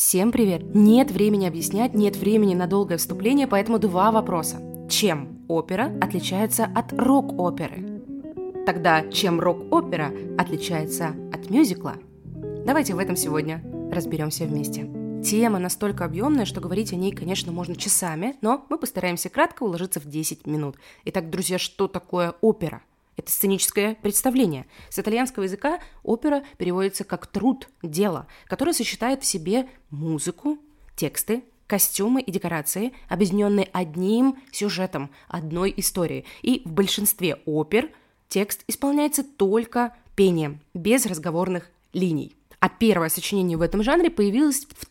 Всем привет! Нет времени объяснять, нет времени на долгое вступление, поэтому два вопроса. Чем опера отличается от рок-оперы? Тогда чем рок-опера отличается от мюзикла? Давайте в этом сегодня разберемся вместе. Тема настолько объемная, что говорить о ней, конечно, можно часами, но мы постараемся кратко уложиться в 10 минут. Итак, друзья, что такое опера? Это сценическое представление. С итальянского языка опера переводится как труд, дело, которое сочетает в себе музыку, тексты, костюмы и декорации, объединенные одним сюжетом, одной историей. И в большинстве опер текст исполняется только пением, без разговорных линий. А первое сочинение в этом жанре появилось в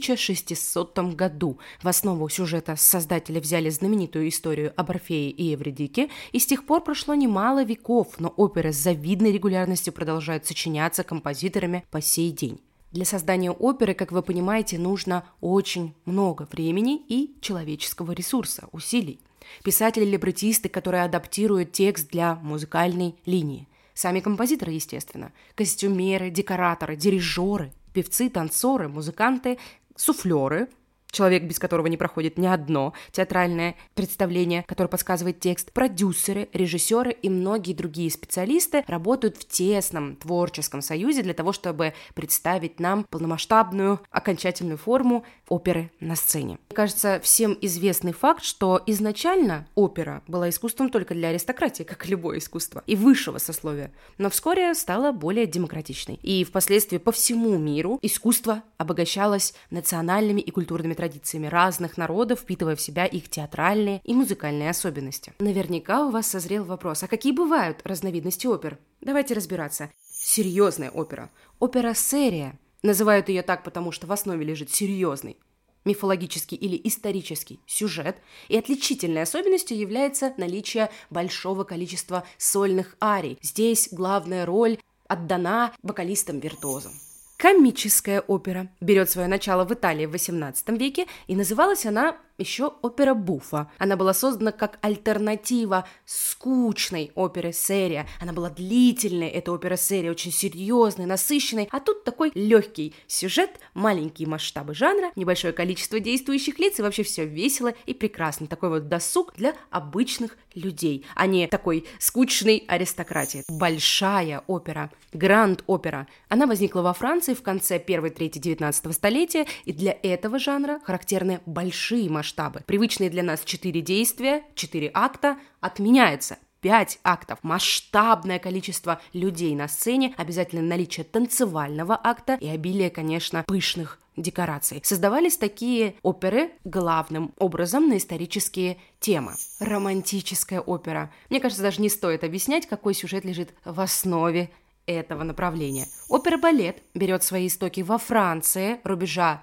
1600 году. В основу сюжета создатели взяли знаменитую историю об Орфее и Эвридике, и с тех пор прошло немало веков, но оперы с завидной регулярностью продолжают сочиняться композиторами по сей день. Для создания оперы, как вы понимаете, нужно очень много времени и человеческого ресурса, усилий. Писатели-либретисты, которые адаптируют текст для музыкальной линии. Сами композиторы, естественно, костюмеры, декораторы, дирижеры, певцы, танцоры, музыканты, суфлеры, человек, без которого не проходит ни одно театральное представление, которое подсказывает текст, продюсеры, режиссеры и многие другие специалисты работают в тесном творческом союзе для того, чтобы представить нам полномасштабную, окончательную форму оперы на сцене. Мне кажется, всем известный факт, что изначально опера была искусством только для аристократии, как и любое искусство, и высшего сословия, но вскоре стала более демократичной. И впоследствии по всему миру искусство обогащалось национальными и культурными традициями разных народов, впитывая в себя их театральные и музыкальные особенности. Наверняка у вас созрел вопрос, а какие бывают разновидности опер? Давайте разбираться. Серьезная опера. Опера серия. Называют ее так, потому что в основе лежит серьезный мифологический или исторический сюжет, и отличительной особенностью является наличие большого количества сольных арий. Здесь главная роль отдана вокалистам-виртуозам. Комическая опера берет свое начало в Италии в XVIII веке, и называлась она еще опера буффа. Она была создана как альтернатива скучной опере серия. Она была длительной, эта опера серия, очень серьезной, насыщенной, а тут такой легкий сюжет, маленькие масштабы жанра, небольшое количество действующих лиц, и вообще все весело и прекрасно. Такой вот досуг для обычных людей, а не такой скучной аристократии. Большая опера, гранд-опера. Она возникла во Франции в конце первой трети XIX столетия, и для этого жанра характерны большие масштабы. Привычные для нас 4 действия, 4 акта отменяются. 5 актов, масштабное количество людей на сцене, обязательно наличие танцевального акта и обилие, конечно, пышных декораций. Создавались такие оперы главным образом на исторические темы. Романтическая опера. Мне кажется, даже не стоит объяснять, какой сюжет лежит в основе этого направления. Опера-балет берет свои истоки во Франции рубежа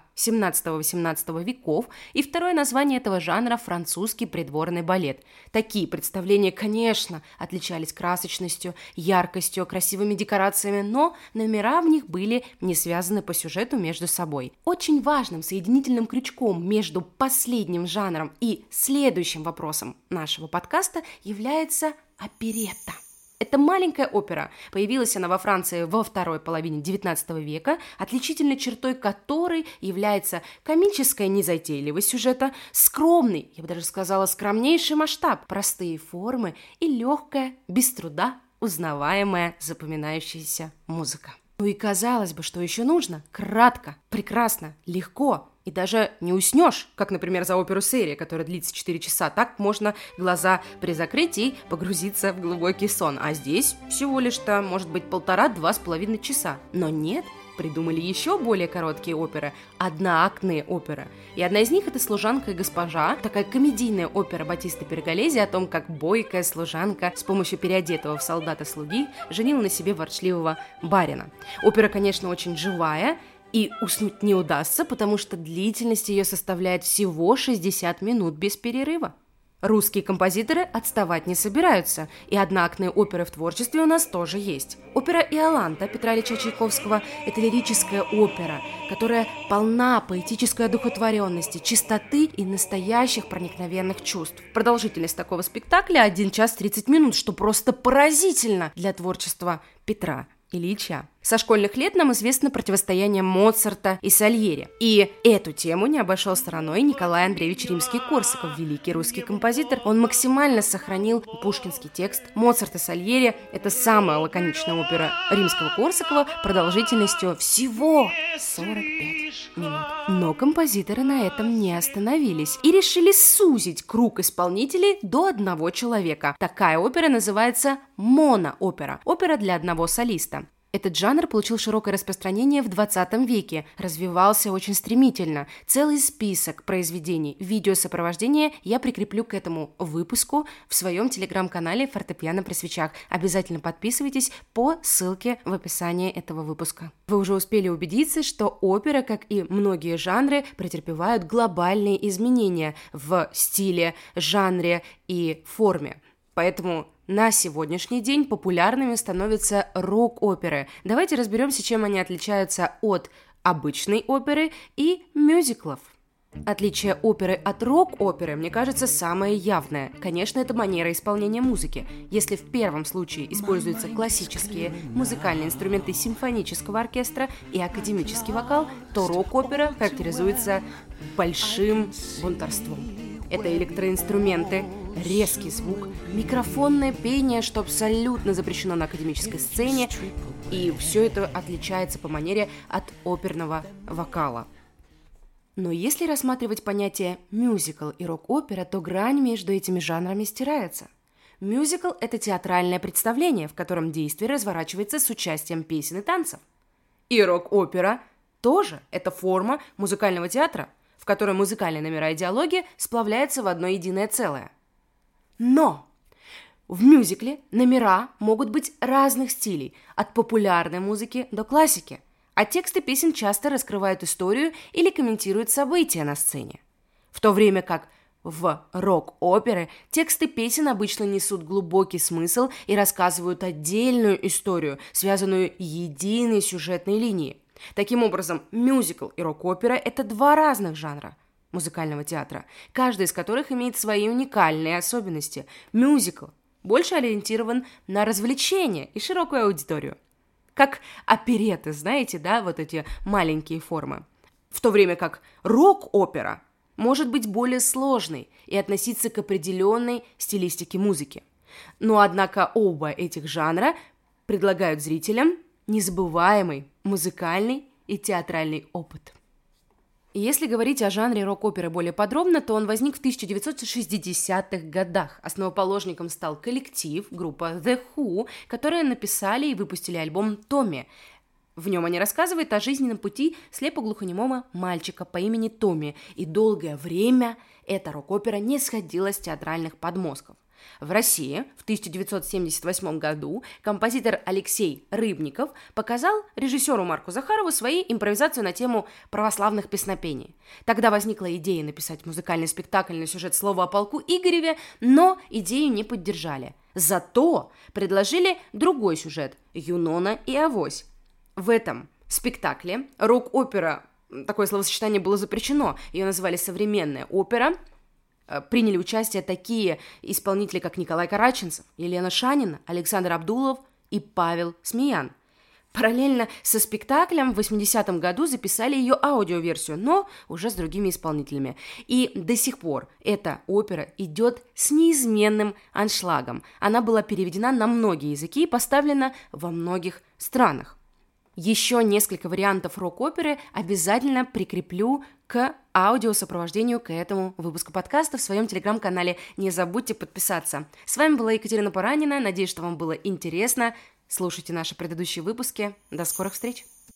17-18 веков, и второе название этого жанра – французский придворный балет. Такие представления, конечно, отличались красочностью, яркостью, красивыми декорациями, но номера в них были не связаны по сюжету между собой. Очень важным соединительным крючком между последним жанром и следующим вопросом нашего подкаста является оперетта. Это маленькая опера. Появилась она во Франции во второй половине XIX века, отличительной чертой которой является комическая незатейливость сюжета, скромный, я бы даже сказала, скромнейший масштаб, простые формы и легкая, без труда узнаваемая, запоминающаяся музыка. Ну и казалось бы, что еще нужно? Кратко, прекрасно, легко. И даже не уснешь, как, например, за оперу серия, которая длится 4 часа. Так можно глаза призакрыть и погрузиться в глубокий сон. А здесь всего лишь-то, может быть, 1,5–2,5 часа. Но нет, придумали еще более короткие оперы, одноактные оперы. И одна из них – это «Служанка и госпожа», такая комедийная опера Батиста Перголези о том, как бойкая служанка с помощью переодетого в солдата слуги женила на себе ворчливого барина. Опера, конечно, очень живая, и уснуть не удастся, потому что длительность ее составляет всего 60 минут без перерыва. Русские композиторы отставать не собираются, и одноактные оперы в творчестве у нас тоже есть. Опера «Иоланта» Петра Ильича Чайковского – это лирическая опера, которая полна поэтической одухотворенности, чистоты и настоящих проникновенных чувств. Продолжительность такого спектакля – 1 час 30 минут, что просто поразительно для творчества Петра Ильича. Со школьных лет нам известно противостояние Моцарта и Сальери. И эту тему не обошел стороной Николай Андреевич Римский-Корсаков, великий русский композитор. Он максимально сохранил пушкинский текст. Моцарт и Сальери – это самая лаконичная опера Римского-Корсакова продолжительностью всего 45 минут. Но композиторы на этом не остановились и решили сузить круг исполнителей до одного человека. Такая опера называется моноопера – опера для одного солиста. Этот жанр получил широкое распространение в 20 веке, развивался очень стремительно. Целый список произведений, видеосопровождения я прикреплю к этому выпуску в своем телеграм-канале «Фортепиано при свечах». Обязательно подписывайтесь по ссылке в описании этого выпуска. Вы уже успели убедиться, что опера, как и многие жанры, претерпевают глобальные изменения в стиле, жанре и форме. Поэтому на сегодняшний день популярными становятся рок-оперы. Давайте разберемся, чем они отличаются от обычной оперы и мюзиклов. Отличие оперы от рок-оперы, мне кажется, самое явное. Конечно, это манера исполнения музыки. Если в первом случае используются классические музыкальные инструменты симфонического оркестра и академический вокал, то рок-опера характеризуется большим бунтарством. Это электроинструменты, резкий звук, микрофонное пение, что абсолютно запрещено на академической сцене, и все это отличается по манере от оперного вокала. Но если рассматривать понятие мюзикл и рок-опера, то грань между этими жанрами стирается. Мюзикл – это театральное представление, в котором действие разворачивается с участием песен и танцев. И рок-опера тоже – это форма музыкального театра, в которой музыкальные номера и диалоги сплавляются в одно единое целое. Но в мюзикле номера могут быть разных стилей, от популярной музыки до классики, а тексты песен часто раскрывают историю или комментируют события на сцене. В то время как в рок-опере тексты песен обычно несут глубокий смысл и рассказывают отдельную историю, связанную единой сюжетной линией. Таким образом, мюзикл и рок-опера – это два разных жанра музыкального театра, каждый из которых имеет свои уникальные особенности. Мюзикл больше ориентирован на развлечение и широкую аудиторию. Как оперетты, знаете, да, вот эти маленькие формы. В то время как рок-опера может быть более сложной и относиться к определенной стилистике музыки. Но, однако, оба этих жанра предлагают зрителям незабываемый музыкальный и театральный опыт. И если говорить о жанре рок-оперы более подробно, то он возник в 1960-х годах. Основоположником стал коллектив, группа The Who, которые написали и выпустили альбом «Томми». В нем они рассказывают о жизненном пути слепоглухонемого мальчика по имени Томми, и долгое время эта рок-опера не сходила с театральных подмостков. В России в 1978 году композитор Алексей Рыбников показал режиссеру Марку Захарову свои импровизацию на тему православных песнопений. Тогда возникла идея написать музыкальный спектакль на сюжет «Слово о полку Игореве», но идею не поддержали. Зато предложили другой сюжет «Юнона и Авось». В этом спектакле рок-опера, такое словосочетание было запрещено, ее называли «современная опера», приняли участие такие исполнители, как Николай Караченцев, Елена Шанина, Александр Абдулов и Павел Смеян. Параллельно со спектаклем в 80-м году записали ее аудиоверсию, но уже с другими исполнителями. И до сих пор эта опера идет с неизменным аншлагом. Она была переведена на многие языки и поставлена во многих странах. Еще несколько вариантов рок-оперы обязательно прикреплю к аудиосопровождению к этому выпуску подкаста в своем телеграм-канале. Не забудьте подписаться. С вами была Екатерина Поранина. Надеюсь, что вам было интересно. Слушайте наши предыдущие выпуски. До скорых встреч!